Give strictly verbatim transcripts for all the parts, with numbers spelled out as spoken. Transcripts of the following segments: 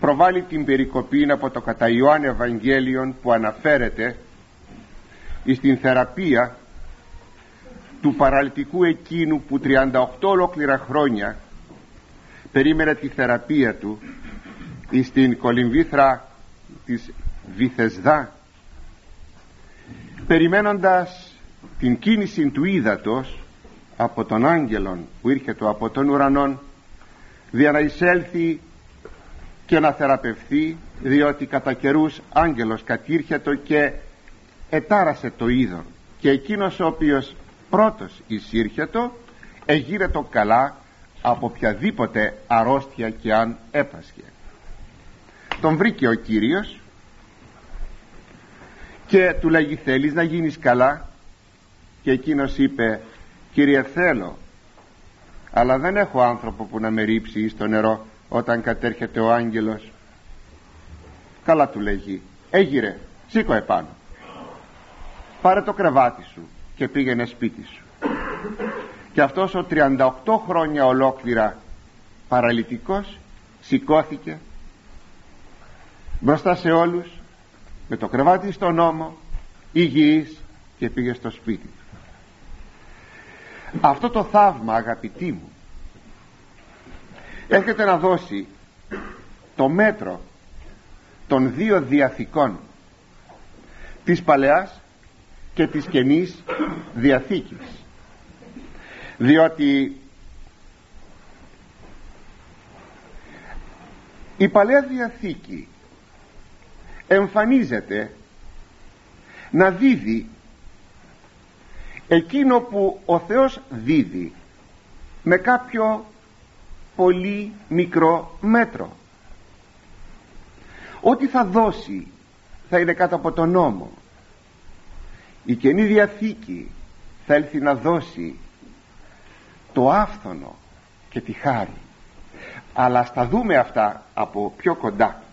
προβάλλει την περικοπή από το κατά Ιωάννη Ευαγγέλιον που αναφέρεται στην θεραπεία του παραλυτικού εκείνου που τριάντα οκτώ ολόκληρα χρόνια περίμενε τη θεραπεία του στην κολυμβήθρα της Βηθεσδά, περιμένοντας την κίνηση του ύδατος από τον άγγελον που ήρχεται από τον ουρανόν, δια να εισέλθει και να θεραπευθεί, διότι κατά καιρούς άγγελος κατήρχετο και ετάρασε το είδον, και εκείνος ο οποίος πρώτος εισήρχετο εγείρετο καλά από οποιαδήποτε αρρώστια και αν έπασχε. Τον βρήκε ο Κύριος και του λέγει, θέλεις να γίνεις καλά? Και εκείνος είπε, Κύριε, θέλω, αλλά δεν έχω άνθρωπο που να με ρίψει στο νερό όταν κατέρχεται ο άγγελος. Καλά, του λέγει, έγειρε, σήκω επάνω, πάρε το κρεβάτι σου και πήγαινε σπίτι σου. Και αυτός ο τριάντα οκτώ χρόνια ολόκληρα παραλυτικός σηκώθηκε μπροστά σε όλους με το κρεβάτι στον ώμο, υγιής, και πήγε στο σπίτι του. Αυτό το θαύμα, αγαπητοί μου, έρχεται να δώσει το μέτρο των δύο διαθηκών, της Παλαιάς και της Καινής Διαθήκης, διότι η Παλαιά Διαθήκη εμφανίζεται να δίδει εκείνο που ο Θεός δίδει με κάποιο πολύ μικρό μέτρο. Ό,τι θα δώσει θα είναι κάτω από τον νόμο. Η Καινή Διαθήκη θα έλθει να δώσει το άφθονο και τη χάρη. Αλλά στα δούμε αυτά από πιο κοντά.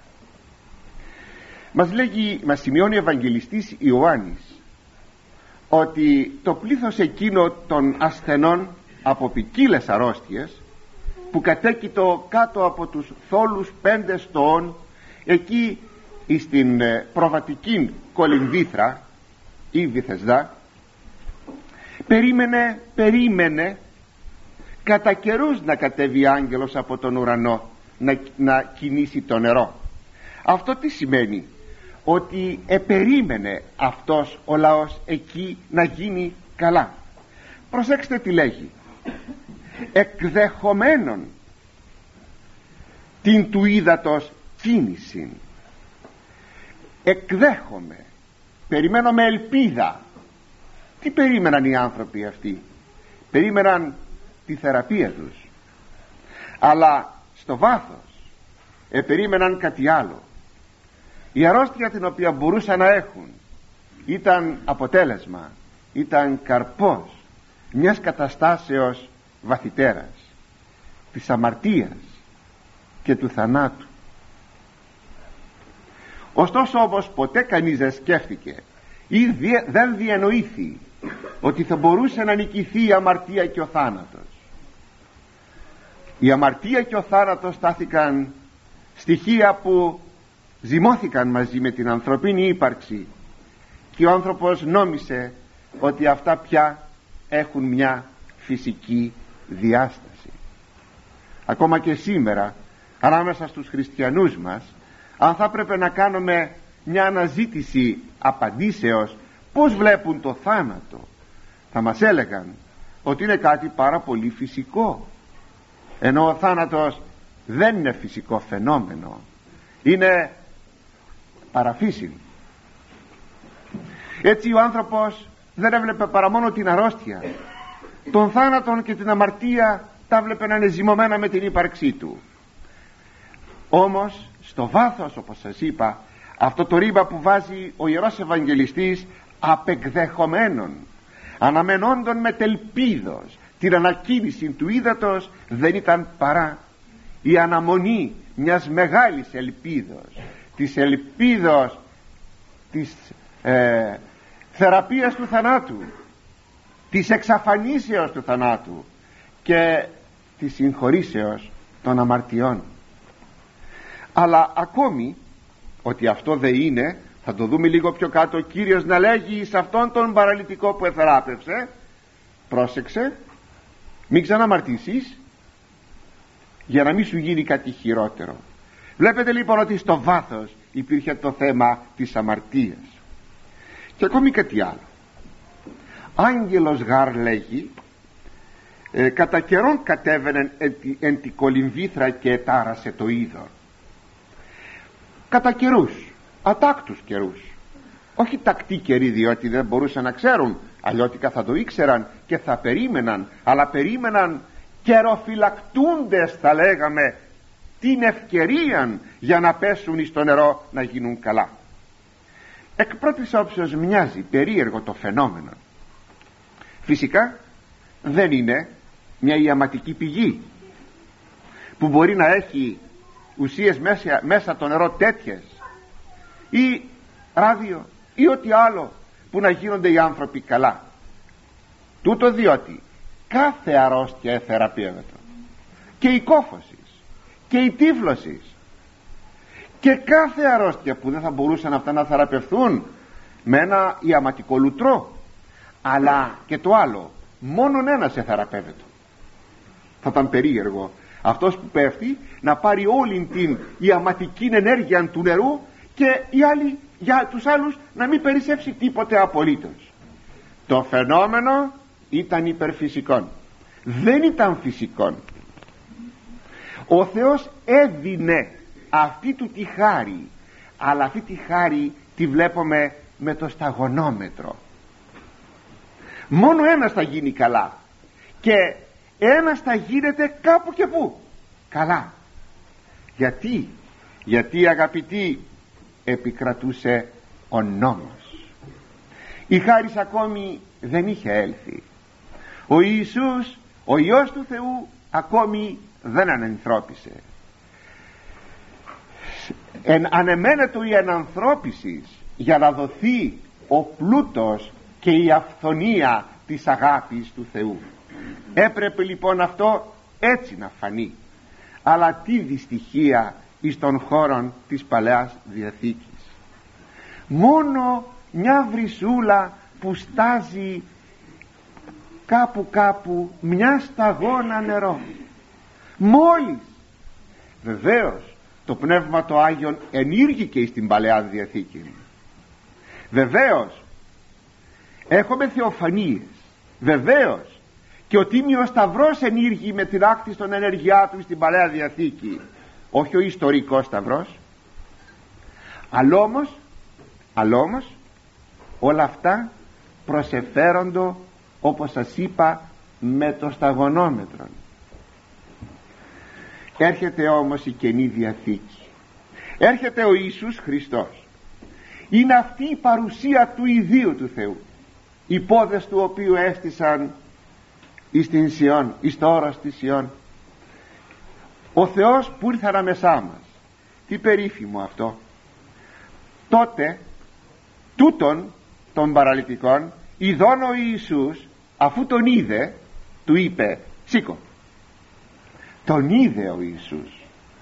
Μας λέγει, μας σημειώνει ο Ευαγγελιστής Ιωάννης ότι το πλήθος εκείνο των ασθενών από ποικίλες αρρώστιες που κατέκειτο κάτω από τους θόλους πέντε στοών εκεί στην προβατική κολυμβήθρα ή Βηθεσδά, περίμενε, περίμενε κατά καιρούς να κατέβει άγγελος από τον ουρανό να, να κινήσει το νερό. Αυτό τι σημαίνει? Ότι επερίμενε αυτός ο λαός εκεί να γίνει καλά. Προσέξτε τι λέγει, εκδεχομένον την του ύδατος κίνηση. Εκδέχομαι, περιμένω με ελπίδα. Τι περίμεναν οι άνθρωποι αυτοί? Περίμεναν τη θεραπεία τους, αλλά στο βάθος επερίμεναν κάτι άλλο. Η αρρώστια την οποία μπορούσαν να έχουν ήταν αποτέλεσμα, ήταν καρπός μιας καταστάσεως βαθυτέρας, της αμαρτίας και του θανάτου. Ωστόσο όμως ποτέ κανείς δεν σκέφτηκε ή δεν διανοήθη ότι θα μπορούσε να νικηθεί η αμαρτία και ο θάνατος. Η αμαρτία και ο θάνατος στάθηκαν στοιχεία που ζυμώθηκαν μαζί με την ανθρωπίνη ύπαρξη, και ο άνθρωπος νόμισε ότι αυτά πια έχουν μια φυσική διάσταση. Ακόμα και σήμερα ανάμεσα στους χριστιανούς μας, αν θα έπρεπε να κάνουμε μια αναζήτηση απαντήσεως πώς βλέπουν το θάνατο, θα μας έλεγαν ότι είναι κάτι πάρα πολύ φυσικό, ενώ ο θάνατος δεν είναι φυσικό φαινόμενο, είναι παραφύσιν. Έτσι ο άνθρωπος δεν έβλεπε παρά μόνο την αρρώστια, τον θάνατον και την αμαρτία τα βλέπε να είναι ζυμωμένα με την ύπαρξή του. Όμως στο βάθος, όπως σας είπα, αυτό το ρήμα που βάζει ο Ιερός Ευαγγελιστής, απεκδεχομένων, αναμενόντων με τελπίδος την ανακοίνηση του ύδατος, δεν ήταν παρά η αναμονή μιας μεγάλης ελπίδος, της ελπίδος της ε, θεραπείας του θανάτου, της εξαφανίσεως του θανάτου και της συγχωρήσεως των αμαρτιών. Αλλά ακόμη ότι αυτό δεν είναι, θα το δούμε λίγο πιο κάτω, ο Κύριος να λέγει σε αυτόν τον παραλυτικό που εθεράπευσε, πρόσεξε, μην ξαναμαρτήσεις, για να μην σου γίνει κάτι χειρότερο. Βλέπετε λοιπόν ότι στο βάθος υπήρχε το θέμα της αμαρτίας. Και ακόμη κάτι άλλο. Άγγελος γάρ λέγει, ε, κατά καιρόν κατέβαινε εν τη κολυμβήθρα και ετάρασε το είδωρ. Κατά καιρούς, ατάκτους καιρούς, όχι τακτή καιρή, διότι δεν μπορούσαν να ξέρουν, αλλιώτικα θα το ήξεραν και θα περίμεναν, αλλά περίμεναν καιροφυλακτούντες, θα λέγαμε, την ευκαιρία για να πέσουν στο νερό να γίνουν καλά. Εκ πρώτης όψεως μοιάζει περίεργο το φαινόμενο. Φυσικά δεν είναι μια ιαματική πηγή που μπορεί να έχει ουσίες μέσα, μέσα το νερό τέτοιες, ή ράδιο ή ό,τι άλλο που να γίνονται οι άνθρωποι καλά. Τούτο διότι κάθε αρρώστια εθεραπεύεται, και η κόφωσης και η τύφλωσης, και κάθε αρρώστια που δεν θα μπορούσαν αυτά να θεραπευθούν με ένα ιαματικό λουτρό. Αλλά και το άλλο, μόνον ένας εθεραπεύεται. Θα ήταν περίεργο αυτός που πέφτει να πάρει όλη την ιαματική ενέργεια του νερού και οι άλλοι, για τους άλλους να μην περισσεύσει τίποτε απολύτως. Το φαινόμενο ήταν υπερφυσικό, δεν ήταν φυσικό. Ο Θεός έδινε αυτή του τη χάρη, αλλά αυτή τη χάρη τη βλέπουμε με το σταγονόμετρο. Μόνο ένας θα γίνει καλά, και ένας θα γίνεται κάπου και πού καλά. Γιατί? Γιατί, αγαπητοί, επικρατούσε ο νόμος. Η χάρις ακόμη δεν είχε έλθει. Ο Ιησούς, ο Υιός του Θεού, ακόμη δεν ανανθρώπισε. Εν ανεμένετο η ανανθρώπισης για να δοθεί ο πλούτος και η αυθονία της αγάπης του Θεού. Έπρεπε λοιπόν αυτό έτσι να φανεί. Αλλά τι δυστυχία εις των χώρων της Παλαιάς Διαθήκης. Μόνο μια βρυσούλα που στάζει κάπου κάπου μια σταγόνα νερό, μόλις. Βεβαίως το Πνεύμα το Άγιον ενήργηκε στην Παλαιά Διαθήκη. Βεβαίως έχουμε θεοφανίες. Βεβαίως και ο Τίμιος Σταυρός ενήργει με την άκτιστον ενέργειά του στην Παλαιά Διαθήκη, όχι ο ιστορικός Σταυρός. Αλλά όμως, αλλά όμως όλα αυτά προσεφέροντο, όπως σας είπα, με το σταγονόμετρο. Έρχεται όμως η Καινή Διαθήκη, έρχεται ο Ιησούς Χριστός. Είναι αυτή η παρουσία του ιδίου του Θεού, οι πόδες του οποίου έστησαν εις την Σιών, εις το όρος της Σιών. Ο Θεός που ήρθε ανάμεσά μας. Τι περίφημο αυτό. Τότε τούτον των παραλυτικών ειδών ο Ιησούς, αφού τον είδε, του είπε σήκω. Τον είδε ο Ιησούς.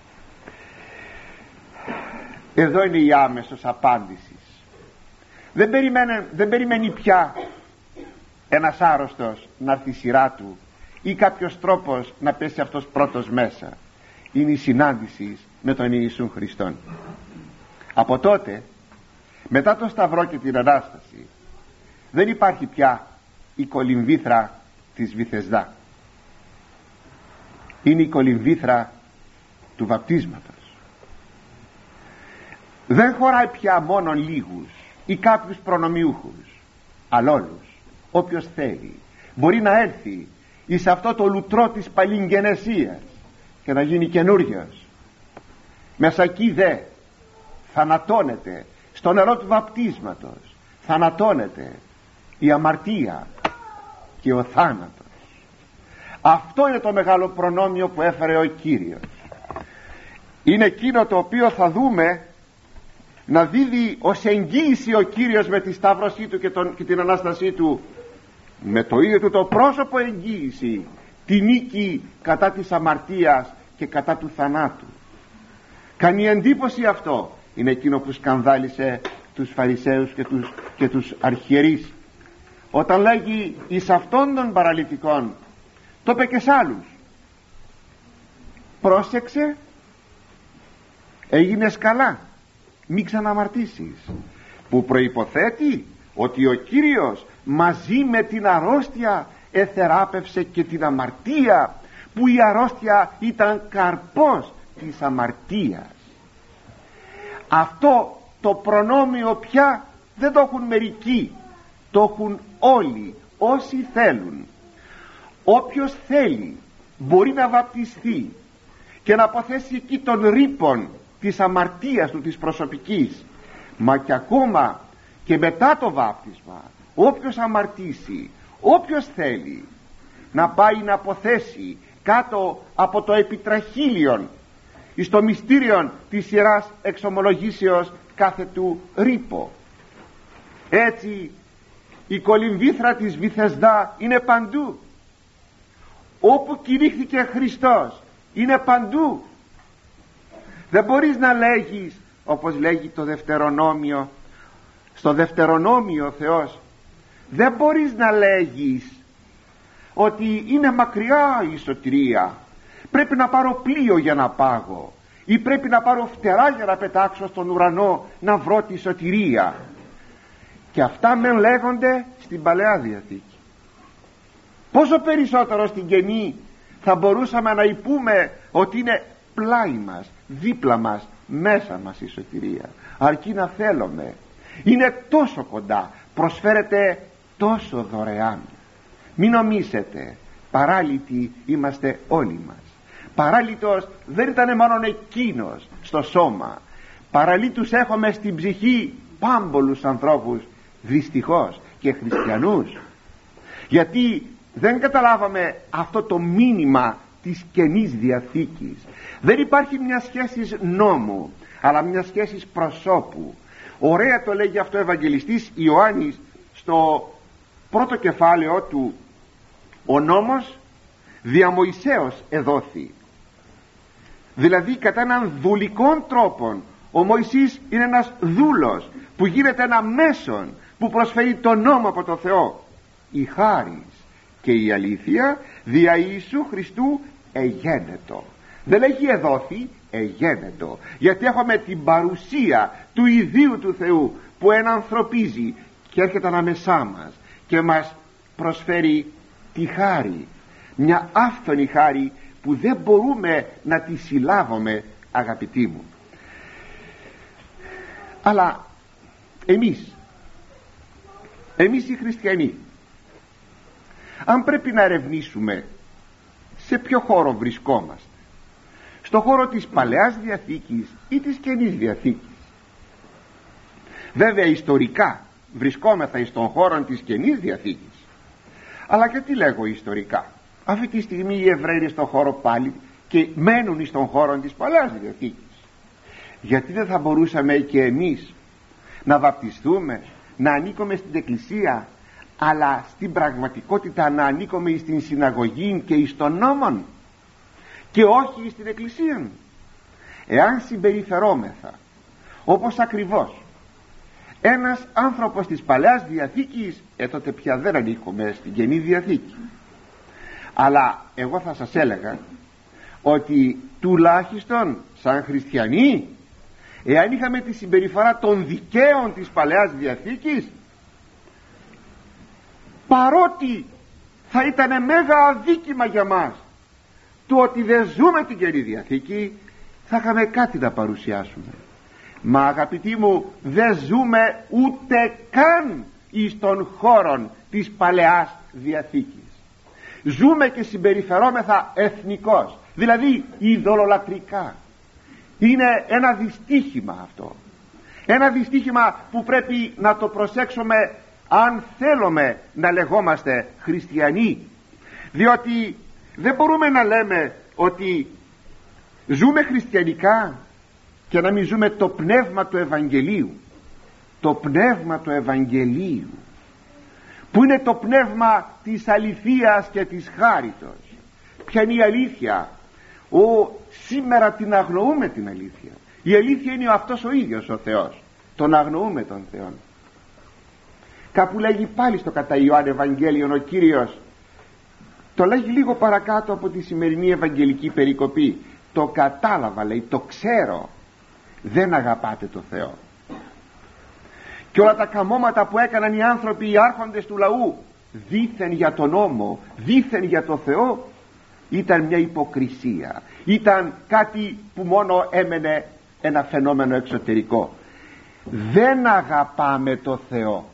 Εδώ είναι η άμεσος απάντησης. Δεν περιμένει, δεν περιμένει πια ένας άρρωστος να έρθει η σειρά του ή κάποιος τρόπος να πέσει αυτός πρώτος μέσα. Είναι η συνάντηση με τον Ιησού Χριστόν. Από τότε, μετά το Σταυρό και την Ανάσταση, δεν υπάρχει πια η κολυμβήθρα της Βηθεσδά. Είναι η κολυμβήθρα του βαπτίσματος. Δεν χωράει πια μόνον λίγους ή κάποιους προνομιούχους, αλλά όλους. Όποιος θέλει μπορεί να έρθει εις αυτό το λουτρό της παλιγγενεσίας και να γίνει καινούριος. Μέσα εκεί δε θανατώνεται, στο νερό του βαπτίσματος θανατώνεται η αμαρτία και ο θάνατος. Αυτό είναι το μεγάλο προνόμιο που έφερε ο Κύριος. Είναι εκείνο το οποίο θα δούμε να δίδει ως εγγύηση ο Κύριος με τη σταύρωσή του και, τον, και την Ανάστασή του, με το ίδιο του το πρόσωπο εγγύηση, τη νίκη κατά της αμαρτίας και κατά του θανάτου. Κάνει εντύπωση αυτό. Είναι εκείνο που σκανδάλισε τους Φαρισαίους και τους, και τους αρχιερείς, όταν λέγει εις αυτών των παραλυτικών, το είπε και σ' άλλους, πρόσεξε, έγινες καλά, μην ξαναμαρτήσεις, που προϋποθέτει ότι ο Κύριος μαζί με την αρρώστια εθεράπευσε και την αμαρτία, που η αρρώστια ήταν καρπός της αμαρτίας. Αυτό το προνόμιο πια δεν το έχουν μερικοί, το έχουν όλοι όσοι θέλουν. Όποιος θέλει μπορεί να βαπτιστεί και να αποθέσει εκεί των ρήπων της αμαρτίας του, της προσωπικής. Μα και ακόμα και μετά το βάπτισμα, όποιος αμαρτήσει, όποιος θέλει να πάει να αποθέσει κάτω από το επιτραχύλιον εις το μυστήριον της Ιεράς Εξομολογήσεως κάθε του ρήπο. Έτσι η κολυμβήθρα της Βηθεσδά είναι παντού. Όπου κηρύχθηκε Χριστός είναι παντού. Δεν μπορείς να λέγεις, όπως λέγει το Δευτερονόμιο, στο Δευτερονόμιο ο Θεός, δεν μπορείς να λέγεις ότι είναι μακριά η σωτηρία, πρέπει να πάρω πλοίο για να πάγω, ή πρέπει να πάρω φτερά για να πετάξω στον ουρανό να βρω τη σωτηρία. Και αυτά μεν λέγονται στην Παλαιά Διαθήκη. Πόσο περισσότερο στην Καινή θα μπορούσαμε να υπούμε ότι είναι πλάι μας, δίπλα μας, μέσα μας η σωτηρία, αρκεί να θέλουμε. Είναι τόσο κοντά, προσφέρεται τόσο δωρεάν. Μην νομίσετε, παράλυτοι είμαστε όλοι μας. Παράλυτος δεν ήταν μόνο εκείνος στο σώμα, παραλύτους έχουμε στην ψυχή πάμπολους ανθρώπους, δυστυχώς, και χριστιανούς, γιατί δεν καταλάβαμε αυτό το μήνυμα της Καινής Διαθήκης. Δεν υπάρχει μια σχέση νόμου, αλλά μια σχέση προσώπου. Ωραία το λέγει αυτό ο Ευαγγελιστής Ιωάννης στο πρώτο κεφάλαιο του. Ο νόμος δια Μωυσέως εδόθη, δηλαδή κατά έναν δουλικών τρόπον. Ο Μωυσής είναι ένας δούλος που γίνεται ένα μέσον που προσφέρει τον νόμο από το Θεό. Η χάρις και η αλήθεια δια Ιησού Χριστού εγένετο. Δεν λέγει εδόθη, εγένετο, γιατί έχουμε την παρουσία του ιδίου του Θεού που ενανθρωπίζει και έρχεται ανάμεσά μας και μας προσφέρει τη χάρη, μια άφθονη χάρη που δεν μπορούμε να τη συλλάβουμε, αγαπητοί μου. Αλλά εμείς εμείς οι χριστιανοί, αν πρέπει να ερευνήσουμε σε ποιο χώρο βρισκόμαστε, στο χώρο της Παλαιάς Διαθήκης ή της Καινής Διαθήκης? Βέβαια ιστορικά βρισκόμεθα στον χώρο της Καινής Διαθήκης, αλλά και τι λέγω ιστορικά? Αυτή τη στιγμή οι Εβραίοι είναι στον χώρο πάλι και μένουν στον χώρο της Παλαιάς Διαθήκης. Γιατί δεν θα μπορούσαμε και εμείς να βαπτιστούμε, να ανήκουμε στην Εκκλησία, αλλά στην πραγματικότητα να ανήκουμε στην συναγωγή και εις των νόμων και όχι στην Εκκλησία? Εάν συμπεριφερόμεθα όπως ακριβώς ένας άνθρωπος της Παλαιάς Διαθήκης, ε, τότε πια δεν ανήκουμε στην Καινή Διαθήκη. Αλλά εγώ θα σας έλεγα ότι τουλάχιστον σαν χριστιανοί, εάν είχαμε τη συμπεριφορά των δικαίων της Παλαιάς Διαθήκης, παρότι θα ήταν μέγα αδίκημα για μας το ότι δεν ζούμε την Καινή Διαθήκη, θα είχαμε κάτι να παρουσιάσουμε. Μα αγαπητοί μου, δεν ζούμε ούτε καν εις των χώρων της Παλαιάς Διαθήκης. Ζούμε και συμπεριφερόμεθα εθνικώς, δηλαδή ειδωλολατρικά. Είναι ένα δυστύχημα αυτό, ένα δυστύχημα που πρέπει να το προσέξουμε αν θέλουμε να λεγόμαστε χριστιανοί, διότι δεν μπορούμε να λέμε ότι ζούμε χριστιανικά και να μην ζούμε το πνεύμα του Ευαγγελίου. Το πνεύμα του Ευαγγελίου, που είναι το πνεύμα της αληθείας και της χάριτος. Ποια είναι η αλήθεια? Ο σήμερα την αγνοούμε την αλήθεια. Η αλήθεια είναι ο αυτός ο ίδιος ο Θεός. Τον αγνοούμε τον Θεό. Κάπου λέγει πάλι στο κατά Ιωάννη Ευαγγέλιον ο Κύριος, το λέγει λίγο παρακάτω από τη σημερινή Ευαγγελική περικοπή, το κατάλαβα, λέει, το ξέρω, δεν αγαπάτε το Θεό. Και όλα τα καμώματα που έκαναν οι άνθρωποι, οι άρχοντες του λαού, δήθεν για τον νόμο, δήθεν για το Θεό, ήταν μια υποκρισία, ήταν κάτι που μόνο έμενε ένα φαινόμενο εξωτερικό. Δεν αγαπάμε το Θεό,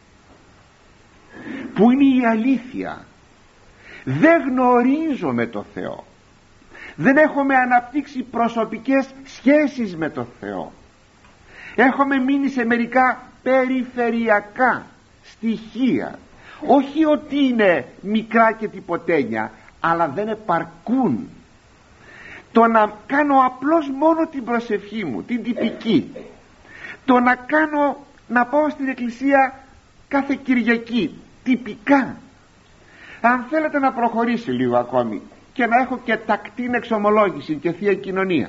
που είναι η αλήθεια. Δεν γνωρίζουμε το Θεό, δεν έχουμε αναπτύξει προσωπικές σχέσεις με το Θεό, έχουμε μείνει σε μερικά περιφερειακά στοιχεία, όχι ότι είναι μικρά και τυποτένια, αλλά δεν επαρκούν. Το να κάνω απλώς μόνο την προσευχή μου, την τυπική, το να κάνω, να πάω στην εκκλησία κάθε Κυριακή τυπικά, αν θέλετε να προχωρήσει λίγο ακόμη και να έχω και τακτήν εξομολόγηση και θεία κοινωνία,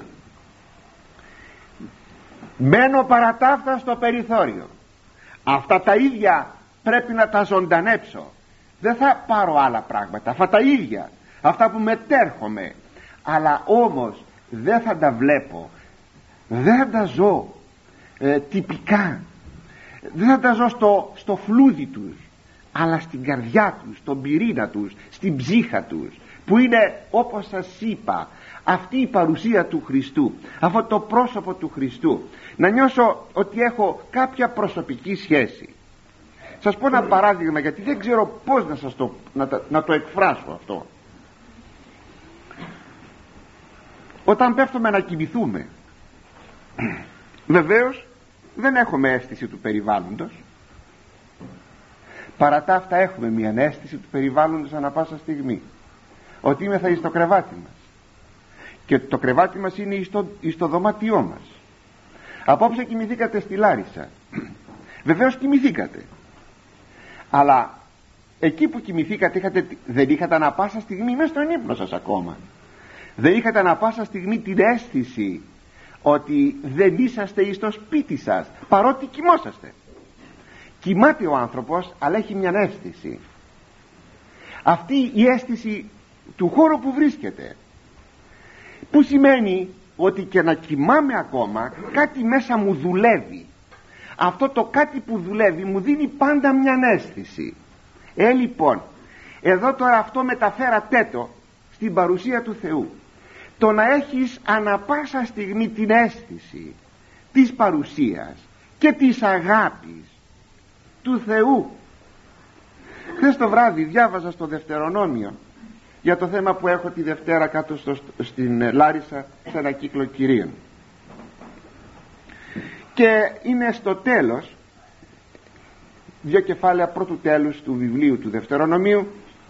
μένω παρά τα αυτά στο περιθώριο. Αυτά τα ίδια πρέπει να τα ζωντανέψω, δεν θα πάρω άλλα πράγματα, αυτά τα ίδια, αυτά που μετέρχομαι, αλλά όμως δεν θα τα βλέπω, δεν θα τα ζω ε, τυπικά, δεν θα τα ζω στο, στο φλούδι τους, αλλά στην καρδιά τους, στον πυρήνα τους, στην ψύχα τους, που είναι, όπως σας είπα, αυτή η παρουσία του Χριστού, αυτό το πρόσωπο του Χριστού. Να νιώσω ότι έχω κάποια προσωπική σχέση. Σας πω ένα παράδειγμα, γιατί δεν ξέρω πώς να, σας το, να, να το εκφράσω αυτό. Όταν πέφτουμε να κοιμηθούμε, βεβαίως δεν έχουμε αίσθηση του περιβάλλοντος. Παρά τα αυτά έχουμε μια αίσθηση του περιβάλλοντος ανά πάσα στιγμή, ότι είμεθα εις το κρεβάτι μας, και το κρεβάτι μας είναι εις το, εις το δωμάτιό μας. Απόψε κοιμηθήκατε στη Λάρισα, βεβαίως κοιμηθήκατε, αλλά εκεί που κοιμηθήκατε είχατε, δεν είχατε ανά πάσα στιγμή μέσα στον ύπνο σας ακόμα, δεν είχατε ανά πάσα στιγμή την αίσθηση ότι δεν είσαστε εις το σπίτι σας, παρότι κοιμόσαστε. Κοιμάται ο άνθρωπος, αλλά έχει μια αίσθηση, αυτή η αίσθηση του χώρου που βρίσκεται, που σημαίνει ότι και να κοιμάμαι ακόμα, κάτι μέσα μου δουλεύει. Αυτό το κάτι που δουλεύει μου δίνει πάντα μια αίσθηση. Ε λοιπόν, εδώ τώρα αυτό μεταφέρατε το στην παρουσία του Θεού, το να έχεις ανα πάσα στιγμή την αίσθηση της παρουσίας και της αγάπης του Θεού. Χθες το βράδυ διάβαζα στο Δευτερονόμιο για το θέμα που έχω τη Δευτέρα κάτω στο, στην Λάρισα, σε ένα κύκλο κυρίων, και είναι στο τέλος, δύο κεφάλαια πρώτου τέλους του βιβλίου του Δευτερονομίου,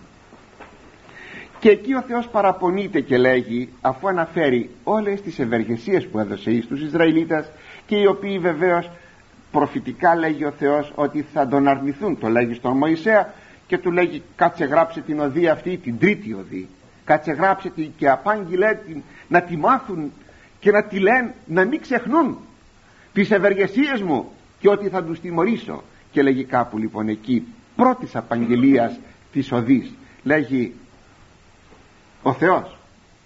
και εκεί ο Θεός παραπονείται και λέγει, αφού αναφέρει όλες τις ευεργεσίες που έδωσε εις τους Ισραηλίτας, και οι οποίοι βεβαίως προφητικά λέγει ο Θεός ότι θα τον αρνηθούν, το λέγει στον Μωυσέα και του λέγει, κάτσε γράψε την οδή αυτή, την τρίτη οδή, κάτσε γράψε την και απάγγειλε την, να τη μάθουν και να τη λένε, να μην ξεχνούν τις ευεργεσίες μου και ότι θα τους τιμωρήσω. Και λέγει κάπου λοιπόν εκεί, πρώτης απαγγελίας της οδής, λέγει ο Θεός,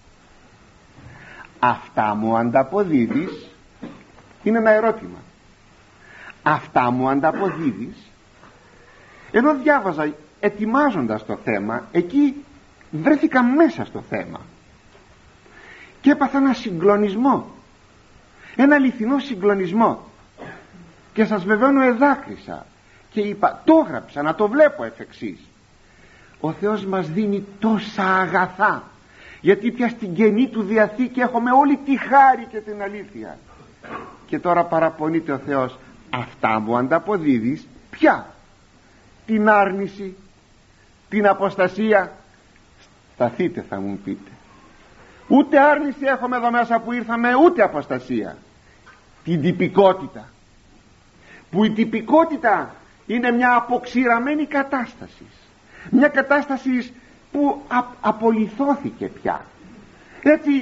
αυτά μου ανταποδίδεις, είναι ένα ερώτημα, αυτά μου ανταποδίδεις? Ενώ διάβαζα ετοιμάζοντας το θέμα, εκεί βρέθηκα μέσα στο θέμα και έπαθα ένα συγκλονισμό, ένα αληθινό συγκλονισμό, και σας βεβαιώνω εδάκρυσα και είπα, το έγραψα να το βλέπω εφ' εξής. Ο Θεός μας δίνει τόσα αγαθά, γιατί πια στην Καινή Του Διαθήκη έχουμε όλη τη χάρη και την αλήθεια, και τώρα παραπονείται ο Θεός, αυτά μου ανταποδίδεις? Ποια? Την άρνηση, την αποστασία? Σταθείτε, θα μου πείτε, ούτε άρνηση έχουμε εδώ μέσα που ήρθαμε, ούτε αποστασία. Την τυπικότητα, που η τυπικότητα είναι μια αποξηραμένη κατάσταση, μια κατάσταση που α, απολυθώθηκε πια. Έτσι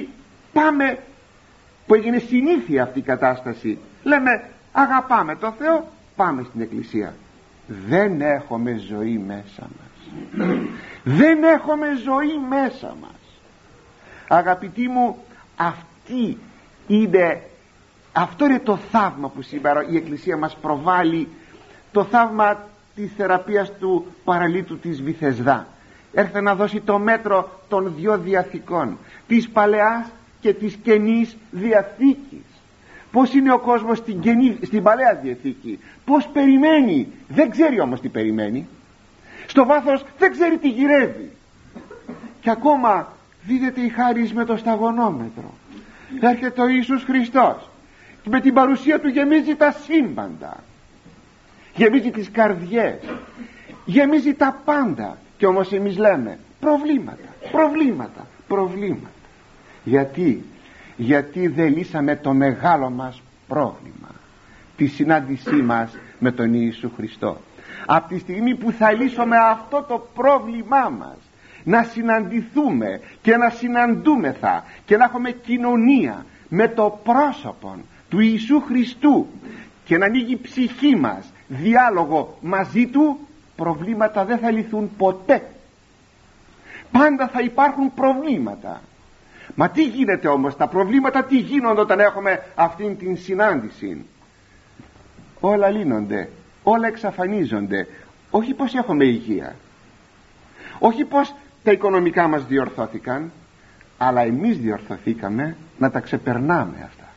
πάμε, που έγινε συνήθεια αυτή η κατάσταση, λέμε αγαπάμε το Θεό, πάμε στην εκκλησία, δεν έχουμε ζωή μέσα μας. Δεν έχουμε ζωή μέσα μας. Αγαπητοί μου, αυτή είναι, αυτό είναι το θαύμα που σήμερα η Εκκλησία μας προβάλλει, το θαύμα της θεραπείας του παραλύτου της Βηθεσδά. Έρθε να δώσει το μέτρο των δυο διαθήκων, της Παλαιάς και της Καινής Διαθήκης. Πώς είναι ο κόσμος στην, καινή, στην Παλαιά Διαθήκη, πώς περιμένει, δεν ξέρει όμως τι περιμένει, στο βάθος δεν ξέρει τι γυρεύει, και ακόμα δίδεται η χάρις με το σταγονόμετρο. Έρχεται ο Ιησούς Χριστός και με την παρουσία του γεμίζει τα σύμπαντα, γεμίζει τις καρδιές, γεμίζει τα πάντα, και όμως εμείς λέμε προβλήματα, προβλήματα, προβλήματα. Γιατί γιατί δεν λύσαμε το μεγάλο μας πρόβλημα, τη συνάντησή μας με τον Ιησού Χριστό. Από τη στιγμή που θα λύσουμε αυτό το πρόβλημά μας, να συναντηθούμε και να συναντούμεθα και να έχουμε κοινωνία με το πρόσωπο του Ιησού Χριστού και να ανοίγει η ψυχή μας διάλογο μαζί του, προβλήματα δεν θα λυθούν ποτέ. Πάντα θα υπάρχουν προβλήματα. Μα τι γίνεται όμως, τα προβλήματα τι γίνονται όταν έχουμε αυτήν την συνάντηση? Όλα λύνονται, όλα εξαφανίζονται. Όχι πως έχουμε υγεία, όχι πως τα οικονομικά μας διορθώθηκαν, αλλά εμείς διορθωθήκαμε να τα ξεπερνάμε αυτά.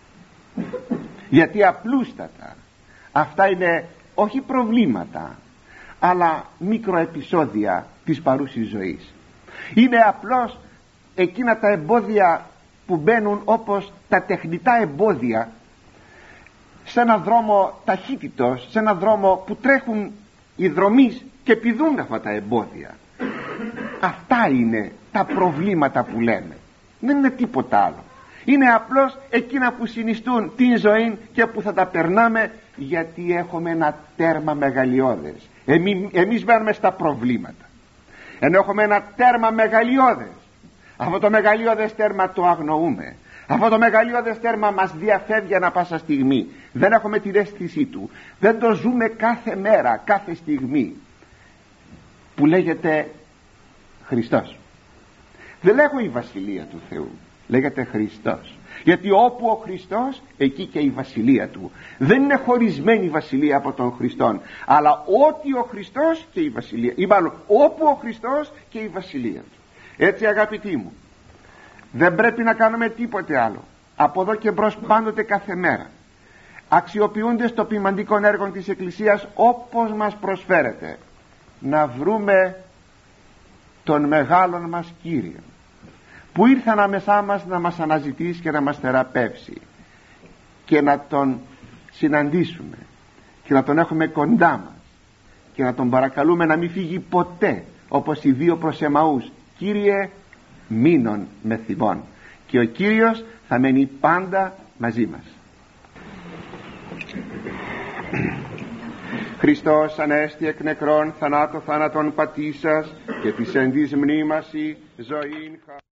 Γιατί απλούστατα αυτά είναι όχι προβλήματα, αλλά μικροεπισόδια της παρούσης ζωής. Είναι απλώς εκείνα τα εμπόδια που μπαίνουν, όπως τα τεχνητά εμπόδια σε έναν δρόμο ταχύτητος, σε έναν δρόμο που τρέχουν οι δρομείς και πηδούν αυτά τα εμπόδια. Αυτά είναι τα προβλήματα που λέμε, δεν είναι τίποτα άλλο. Είναι απλώς εκείνα που συνιστούν την ζωή και που θα τα περνάμε, γιατί έχουμε ένα τέρμα μεγαλειώδες. Εμείς, εμείς μένουμε στα προβλήματα, ενώ έχουμε ένα τέρμα μεγαλειώδες. Αυτό το μεγαλειώδες τέρμα το αγνοούμε. Αυτό το μεγαλειώδες τέρμα μας διαφεύγει ανά πάσα στιγμή. Δεν έχουμε την αίσθησή του, δεν το ζούμε κάθε μέρα, κάθε στιγμή, που λέγεται Χριστός. Δεν λέγω η Βασιλεία του Θεού, λέγεται Χριστός. Γιατί όπου ο Χριστός, εκεί και η Βασιλεία του. Δεν είναι χωρισμένη η Βασιλεία από τον Χριστόν, αλλά ότι ο Χριστός και η Βασιλεία, ή μάλλον όπου ο Χριστός και η Βασιλεία του. Έτσι αγαπητοί μου, δεν πρέπει να κάνουμε τίποτε άλλο από εδώ και μπρος, πάντοτε κάθε μέρα, αξιοποιούνται το ποιμαντικό έργο της Εκκλησίας όπως μας προσφέρεται, να βρούμε τον μεγάλον μας Κύριο, που ήρθε ανάμεσά μας να μας αναζητήσει και να μας θεραπεύσει, και να τον συναντήσουμε και να τον έχουμε κοντά μας και να τον παρακαλούμε να μην φύγει ποτέ, όπως οι δύο προς Εμαούς: Κύριε, μείνον με θυμών. Και ο Κύριος θα μένει πάντα μαζί μας. Χριστός ανέστη εκ νεκρών, θανάτω θάνατον πατήσας, και της εν της μνήμασι ζωήν